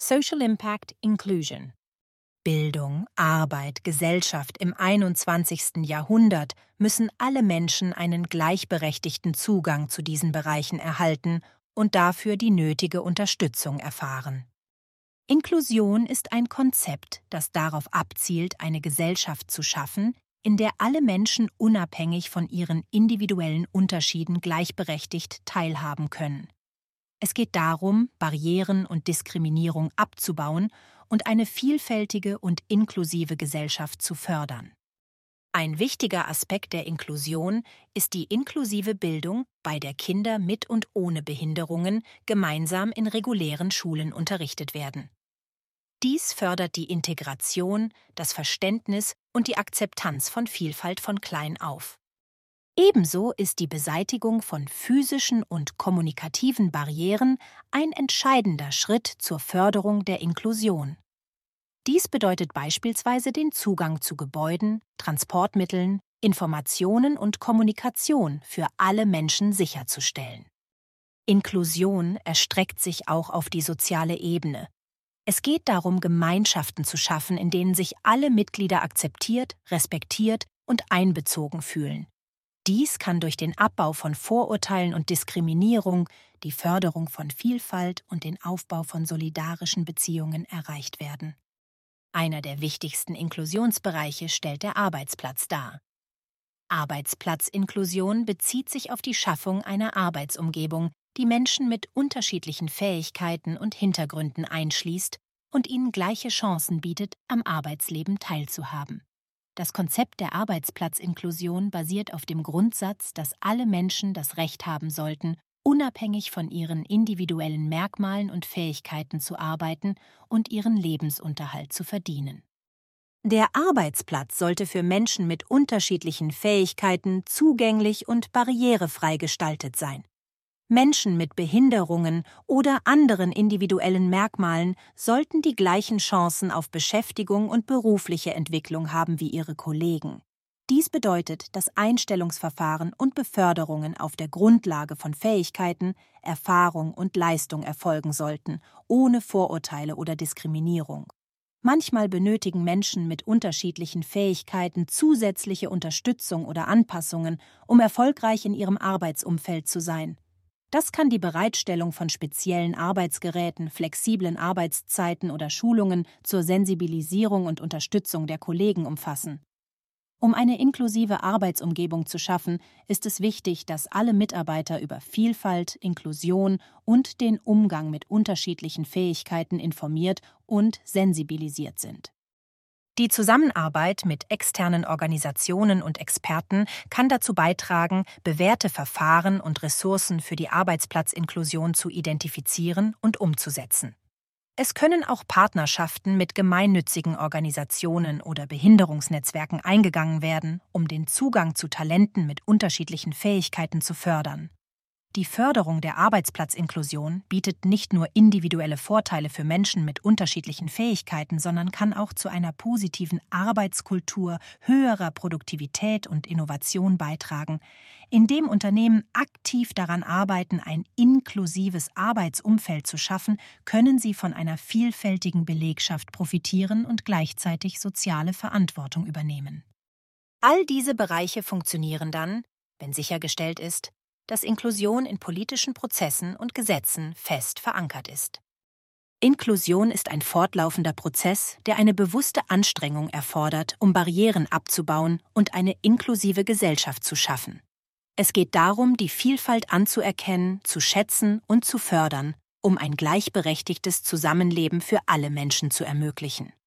Social Impact Inclusion. Bildung, Arbeit, Gesellschaft im 21. Jahrhundert müssen alle Menschen einen gleichberechtigten Zugang zu diesen Bereichen erhalten und dafür die nötige Unterstützung erfahren. Inklusion ist ein Konzept, das darauf abzielt, eine Gesellschaft zu schaffen, in der alle Menschen unabhängig von ihren individuellen Unterschieden gleichberechtigt teilhaben können. Es geht darum, Barrieren und Diskriminierung abzubauen und eine vielfältige und inklusive Gesellschaft zu fördern. Ein wichtiger Aspekt der Inklusion ist die inklusive Bildung, bei der Kinder mit und ohne Behinderungen gemeinsam in regulären Schulen unterrichtet werden. Dies fördert die Integration, das Verständnis und die Akzeptanz von Vielfalt von klein auf. Ebenso ist die Beseitigung von physischen und kommunikativen Barrieren ein entscheidender Schritt zur Förderung der Inklusion. Dies bedeutet beispielsweise den Zugang zu Gebäuden, Transportmitteln, Informationen und Kommunikation für alle Menschen sicherzustellen. Inklusion erstreckt sich auch auf die soziale Ebene. Es geht darum, Gemeinschaften zu schaffen, in denen sich alle Mitglieder akzeptiert, respektiert und einbezogen fühlen. Dies kann durch den Abbau von Vorurteilen und Diskriminierung, die Förderung von Vielfalt und den Aufbau von solidarischen Beziehungen erreicht werden. Einer der wichtigsten Inklusionsbereiche stellt der Arbeitsplatz dar. Arbeitsplatzinklusion bezieht sich auf die Schaffung einer Arbeitsumgebung, die Menschen mit unterschiedlichen Fähigkeiten und Hintergründen einschließt und ihnen gleiche Chancen bietet, am Arbeitsleben teilzuhaben. Das Konzept der Arbeitsplatzinklusion basiert auf dem Grundsatz, dass alle Menschen das Recht haben sollten, unabhängig von ihren individuellen Merkmalen und Fähigkeiten zu arbeiten und ihren Lebensunterhalt zu verdienen. Der Arbeitsplatz sollte für Menschen mit unterschiedlichen Fähigkeiten zugänglich und barrierefrei gestaltet sein. Menschen mit Behinderungen oder anderen individuellen Merkmalen sollten die gleichen Chancen auf Beschäftigung und berufliche Entwicklung haben wie ihre Kollegen. Dies bedeutet, dass Einstellungsverfahren und Beförderungen auf der Grundlage von Fähigkeiten, Erfahrung und Leistung erfolgen sollten, ohne Vorurteile oder Diskriminierung. Manchmal benötigen Menschen mit unterschiedlichen Fähigkeiten zusätzliche Unterstützung oder Anpassungen, um erfolgreich in ihrem Arbeitsumfeld zu sein. Das kann die Bereitstellung von speziellen Arbeitsgeräten, flexiblen Arbeitszeiten oder Schulungen zur Sensibilisierung und Unterstützung der Kollegen umfassen. Um eine inklusive Arbeitsumgebung zu schaffen, ist es wichtig, dass alle Mitarbeiter über Vielfalt, Inklusion und den Umgang mit unterschiedlichen Fähigkeiten informiert und sensibilisiert sind. Die Zusammenarbeit mit externen Organisationen und Experten kann dazu beitragen, bewährte Verfahren und Ressourcen für die Arbeitsplatzinklusion zu identifizieren und umzusetzen. Es können auch Partnerschaften mit gemeinnützigen Organisationen oder Behinderungsnetzwerken eingegangen werden, um den Zugang zu Talenten mit unterschiedlichen Fähigkeiten zu fördern. Die Förderung der Arbeitsplatzinklusion bietet nicht nur individuelle Vorteile für Menschen mit unterschiedlichen Fähigkeiten, sondern kann auch zu einer positiven Arbeitskultur, höherer Produktivität und Innovation beitragen. Indem Unternehmen aktiv daran arbeiten, ein inklusives Arbeitsumfeld zu schaffen, können sie von einer vielfältigen Belegschaft profitieren und gleichzeitig soziale Verantwortung übernehmen. All diese Bereiche funktionieren dann, wenn sichergestellt ist, dass Inklusion in politischen Prozessen und Gesetzen fest verankert ist. Inklusion ist ein fortlaufender Prozess, der eine bewusste Anstrengung erfordert, um Barrieren abzubauen und eine inklusive Gesellschaft zu schaffen. Es geht darum, die Vielfalt anzuerkennen, zu schätzen und zu fördern, um ein gleichberechtigtes Zusammenleben für alle Menschen zu ermöglichen.